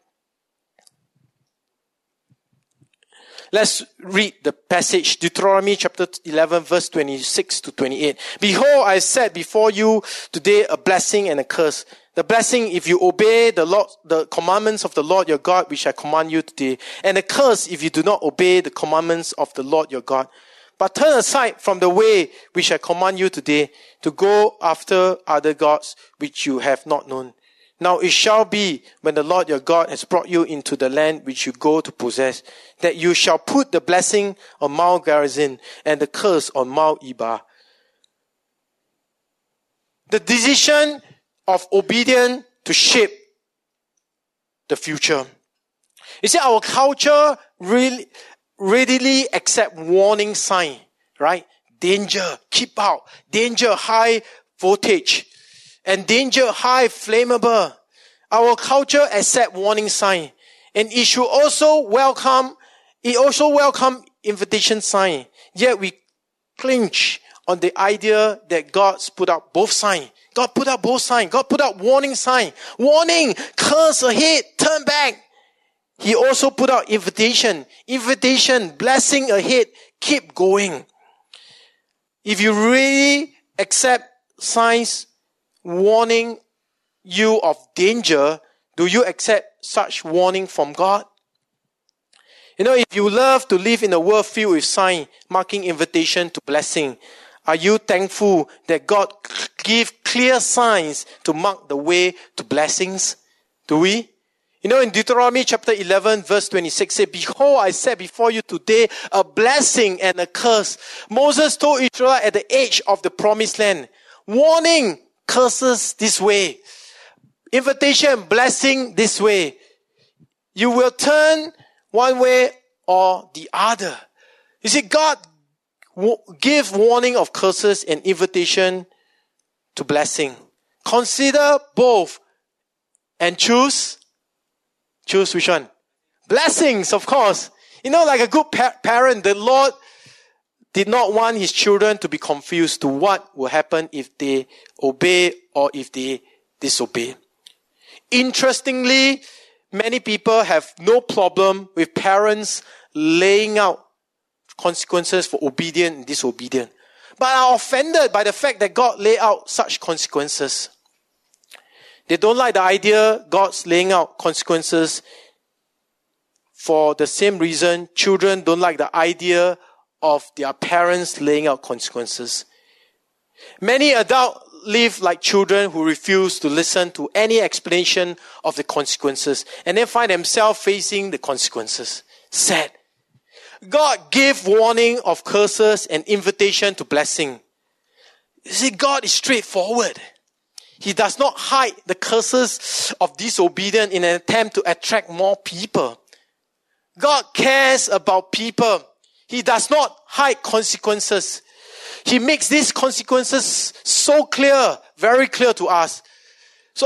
Let's read the passage, Deuteronomy chapter 11, verse 26 to 28. Behold, I set before you today a blessing and a curse. The blessing if you obey the commandments of the Lord your God, which I command you today. And the curse if you do not obey the commandments of the Lord your God. But turn aside from the way which I command you today to go after other gods which you have not known. Now it shall be when the Lord your God has brought you into the land which you go to possess, that you shall put the blessing on Mount Gerizim and the curse on Mount Ebal. The decision of obedience to shape the future. You see, our culture really readily accept warning sign, right? Danger, keep out. Danger, high voltage. And danger, high flammable. Our culture accept warning sign. And it also welcome invitation sign. Yet we clinch on the idea that God's put up both signs. God put up both signs. God put up warning sign. Warning, curse ahead, turn back. He also put out invitation, blessing ahead, keep going. If you really accept signs warning you of danger, do you accept such warning from God? If you love to live in a world filled with signs marking invitation to blessing, are you thankful that God gives clear signs to mark the way to blessings? Do we? In Deuteronomy chapter 11, verse 26, say, Behold, I set before you today a blessing and a curse. Moses told Israel at the edge of the promised land, warning, curses this way. Invitation, blessing this way. You will turn one way or the other. You see, God gives warning of curses and invitation to blessing. Consider both and choose. Choose which one? Blessings, of course. Like a good parent, the Lord did not want his children to be confused to what will happen if they obey or if they disobey. Interestingly, many people have no problem with parents laying out consequences for obedient and disobedient, but are offended by the fact that God laid out such consequences. They don't like the idea God's laying out consequences. For the same reason, children don't like the idea of their parents laying out consequences. Many adults live like children who refuse to listen to any explanation of the consequences and then find themselves facing the consequences. Sad. God gave warning of curses and invitation to blessing. You see, God is straightforward. He does not hide the curses of disobedience in an attempt to attract more people. God cares about people. He does not hide consequences. He makes these consequences so clear, very clear to us. So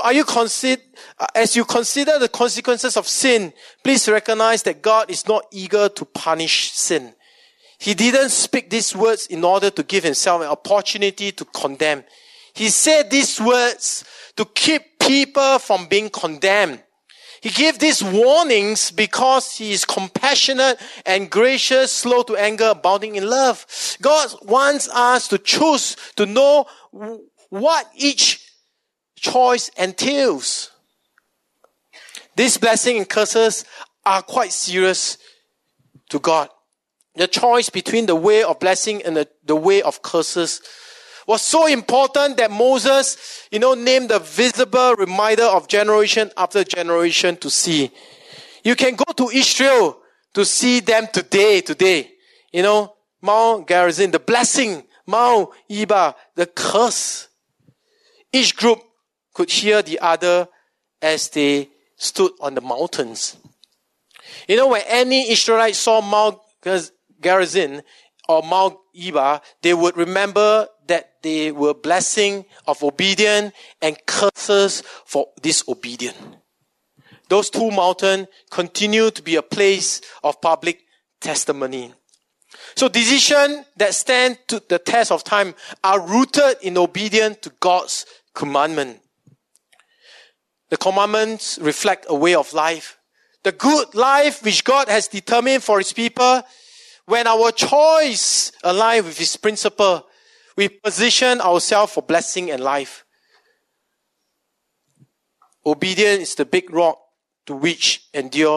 as you consider the consequences of sin, please recognize that God is not eager to punish sin. He didn't speak these words in order to give himself an opportunity to condemn. He said these words to keep people from being condemned. He gave these warnings because he is compassionate and gracious, slow to anger, abounding in love. God wants us to choose to know what each choice entails. These blessings and curses are quite serious to God. The choice between the way of blessing and the way of curses was so important that Moses, named a visible reminder of generation after generation to see. You can go to Israel to see them today. Mount Gerizim, the blessing, Mount Ebal, the curse. Each group could hear the other as they stood on the mountains. When any Israelite saw Mount Gerizim or Mount Ebal, they would remember that they were blessing of obedience and curses for disobedience. Those two mountains continue to be a place of public testimony. So decisions that stand to the test of time are rooted in obedience to God's commandment. The commandments reflect a way of life. The good life which God has determined for his people. When our choice aligns with his principle, we position ourselves for blessing and life. Obedience is the big rock to which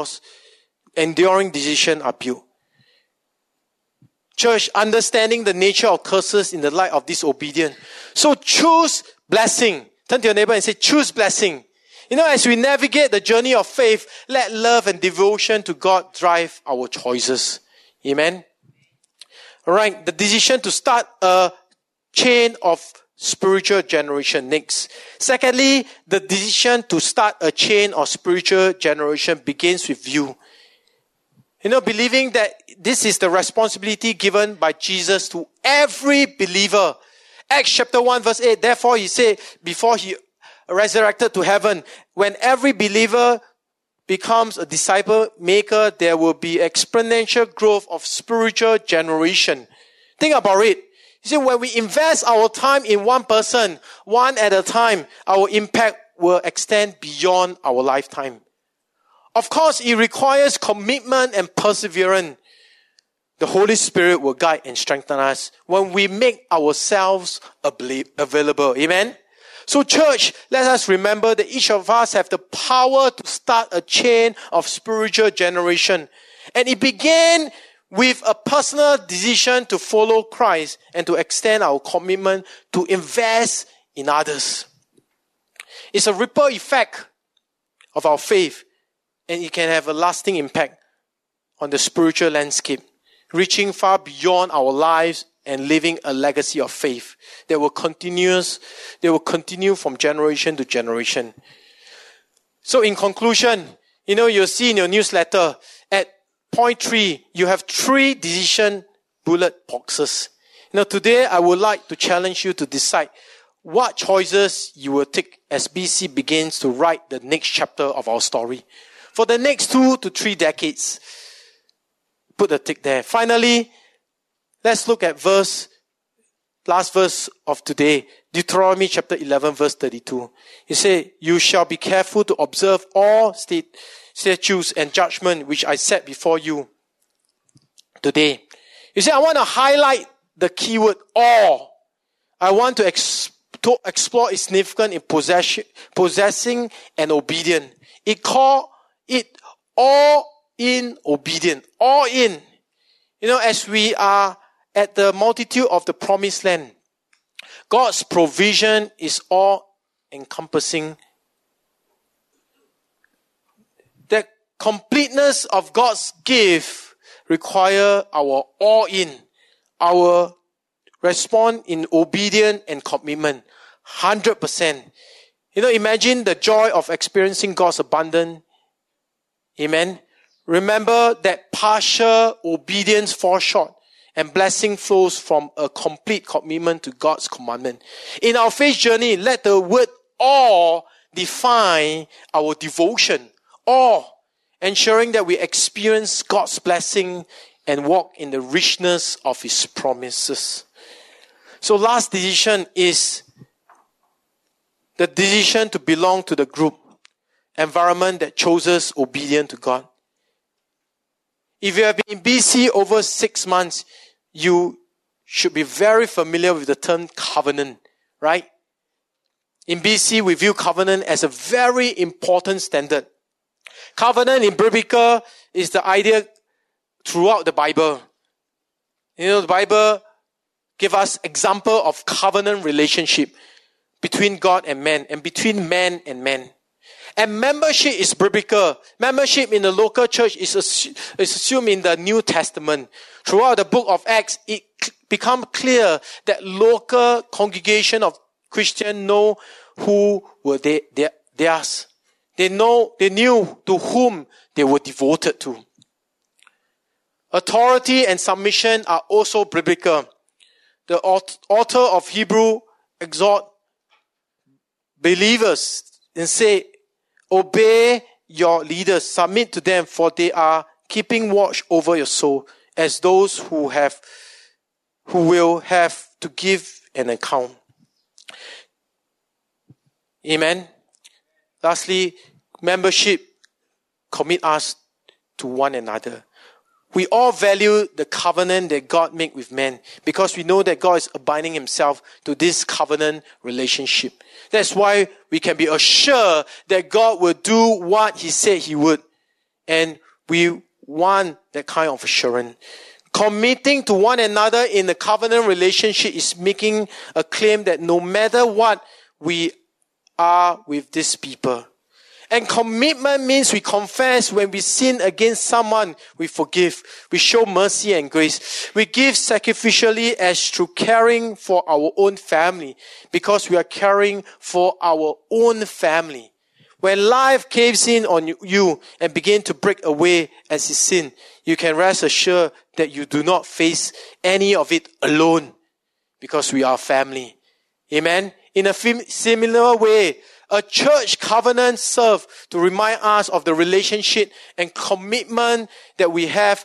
enduring decisions are built. Church, understanding the nature of curses in the light of disobedience. So choose blessing. Turn to your neighbor and say, choose blessing. As we navigate the journey of faith, let love and devotion to God drive our choices. Amen. Alright, the decision to start a chain of spiritual generation next. Secondly, the decision to start a chain of spiritual generation begins with you. Believing that this is the responsibility given by Jesus to every believer. Acts chapter 1 verse 8, therefore he said, before he resurrected to heaven, when every believer becomes a disciple maker, there will be exponential growth of spiritual generation. Think about it. You see, when we invest our time in one person, one at a time, our impact will extend beyond our lifetime. Of course, it requires commitment and perseverance. The Holy Spirit will guide and strengthen us when we make ourselves available. Amen? So church, let us remember that each of us have the power to start a chain of spiritual generation. And it began with a personal decision to follow Christ and to extend our commitment to invest in others. It's a ripple effect of our faith, and it can have a lasting impact on the spiritual landscape, reaching far beyond our lives and leaving a legacy of faith that will continue from generation to generation. So in conclusion, you'll see in your newsletter at point 3, you have 3 decision bullet boxes. Today I would like to challenge you to decide what choices you will take as BC begins to write the next chapter of our story. For the next 2 to 3 decades, put a tick there. Finally, let's look at last verse of today, Deuteronomy chapter 11 verse 32. It says, you shall be careful to observe all statutes and judgment which I set before you today. You see, I want to highlight the keyword all. I want to explore its significance in possessing and obedient. It called it all in obedient. All in. As we are at the multitude of the promised land, God's provision is all encompassing. The completeness of God's gift require our all in, our respond in obedience and commitment. 100%. Imagine the joy of experiencing God's abundance. Amen. Remember that partial obedience falls short and blessing flows from a complete commitment to God's commandment. In our faith journey, let the word awe define our devotion. Awe, ensuring that we experience God's blessing and walk in the richness of His promises. So last decision is the decision to belong to the group, environment that chooses obedience to God. If you have been in BC over 6 months, you should be very familiar with the term covenant, right? In BC, we view covenant as a very important standard. Covenant in biblical is the idea throughout the Bible. The Bible gives us example of covenant relationship between God and man, and between man and man. And membership is biblical. Membership in the local church is assumed in the New Testament. Throughout the book of Acts, it becomes clear that local congregation of Christians know who were theirs. They knew to whom they were devoted to. Authority and submission are also biblical. The author of Hebrew exhort believers and say, obey your leaders, submit to them, for they are keeping watch over your soul as those who will have to give an account. Amen. Lastly, membership commit us to one another. We all value the covenant that God made with man because we know that God is abiding Himself to this covenant relationship. That's why we can be assured that God will do what He said He would. And we want that kind of assurance. Committing to one another in the covenant relationship is making a claim that no matter what, we are with these people. And commitment means we confess when we sin against someone, we forgive. We show mercy and grace. We give sacrificially as through caring for our own family, because we are caring for our own family. When life caves in on you and begin to break away as you sin, you can rest assured that you do not face any of it alone, because we are family. Amen. In a similar way, a church covenant serves to remind us of the relationship and commitment that we have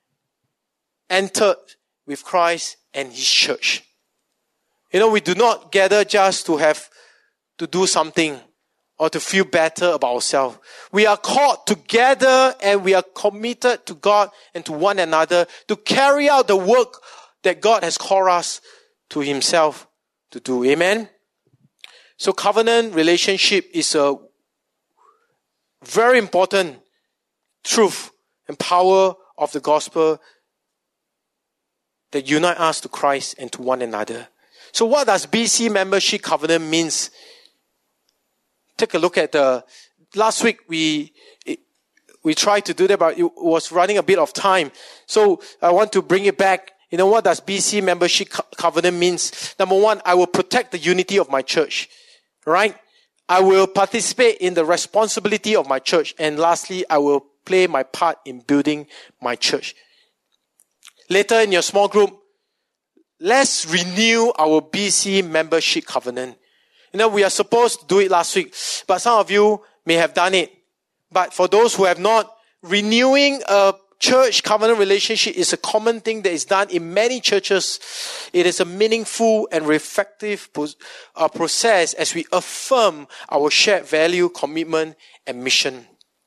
entered with Christ and His church. We do not gather just to do something or to feel better about ourselves. We are called together and we are committed to God and to one another to carry out the work that God has called us to Himself to do. Amen. So covenant relationship is a very important truth and power of the gospel that unite us to Christ and to one another. So what does BC membership covenant means? Take a look at last week we tried to do that, but it was running a bit of time. So I want to bring it back. What does BC membership covenant means? Number one, I will protect the unity of my church. Right? I will participate in the responsibility of my church. And lastly, I will play my part in building my church. Later in your small group, let's renew our BC membership covenant. We are supposed to do it last week, but some of you may have done it. But for those who have not, renewing a church covenant relationship is a common thing that is done in many churches. It is a meaningful and reflective process as we affirm our shared value, commitment, and mission.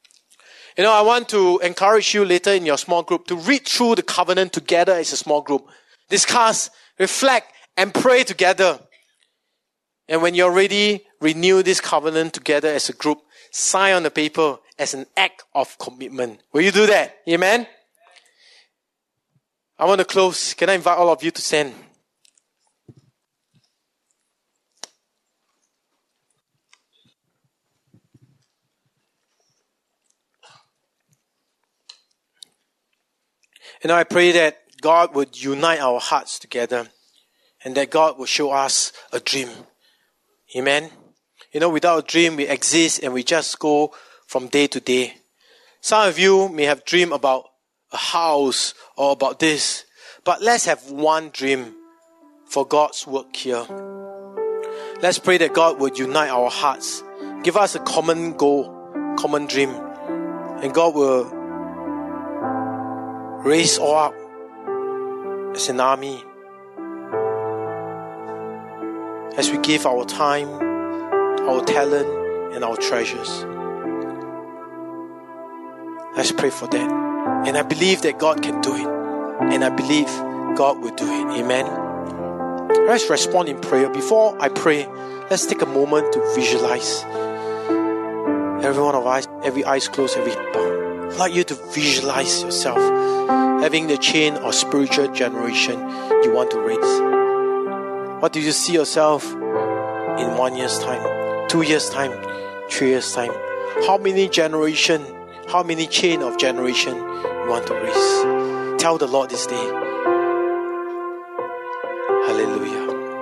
I want to encourage you later in your small group to read through the covenant together as a small group. Discuss, reflect, and pray together. And when you're ready, renew this covenant together as a group. Sign on the paper as an act of commitment. Will you do that? Amen? I want to close. Can I invite all of you to stand? And I pray that God would unite our hearts together and that God will show us a dream. Amen. Without a dream, we exist and we just go from day to day. Some of you may have dreamed about a house or about this, but let's have one dream for God's work here. Let's pray that God would unite our hearts, give us a common goal, common dream, and God will raise all up as an army as we give our time, our talent, and our treasures. Let's pray for that. And I believe that God can do it. And I believe God will do it. Amen. Let's respond in prayer. Before I pray, let's take a moment to visualize. Every one of us, every eyes closed, every bow. I'd like you to visualize yourself having the chain or spiritual generation you want to raise. What do you see yourself in 1 year's time, 2 years' time, 3 years' time? How many generation, how many chain of generation you want to raise? Tell the Lord this day. Hallelujah.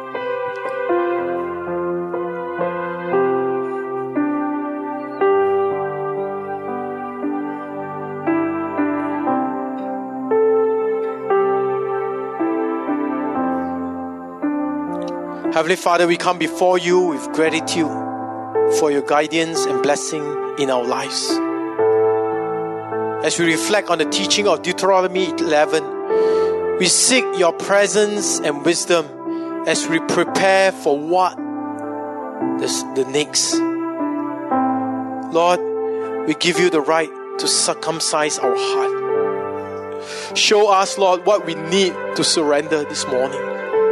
Heavenly Father, we come before you with gratitude for your guidance and blessing in our lives. As we reflect on the teaching of Deuteronomy 11, we seek your presence and wisdom as we prepare for what the next. Lord, we give you the right to circumcise our heart. Show us, Lord, what we need to surrender this morning.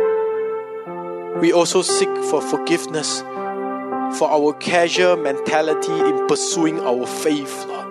We also seek for forgiveness for our casual mentality in pursuing our faith, Lord.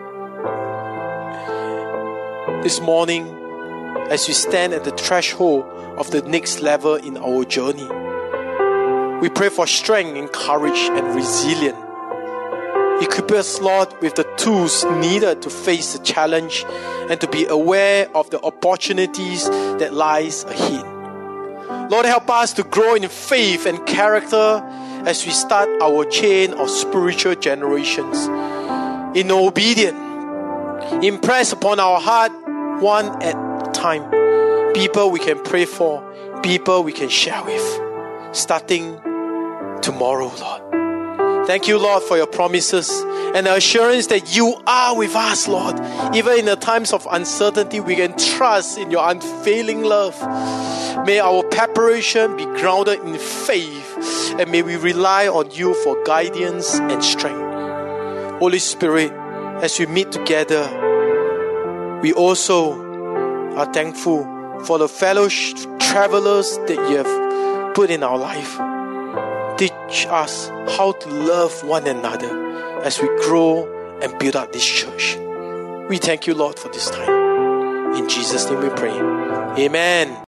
This morning, as we stand at the threshold of the next level in our journey, we pray for strength and courage and resilience. Equip us, Lord, with the tools needed to face the challenge and to be aware of the opportunities that lies ahead. Lord, help us to grow in faith and character as we start our chain of spiritual generations. In obedience, impress upon our heart one at a time. People we can pray for, people we can share with, starting tomorrow, Lord. Thank you, Lord, for your promises and the assurance that you are with us, Lord. Even in the times of uncertainty, we can trust in your unfailing love. May our preparation be grounded in faith, and may we rely on you for guidance and strength. Holy Spirit, as we meet together, we also are thankful for the fellow travelers that you have put in our life. Teach us how to love one another as we grow and build up this church. We thank you, Lord, for this time. In Jesus' name we pray. Amen.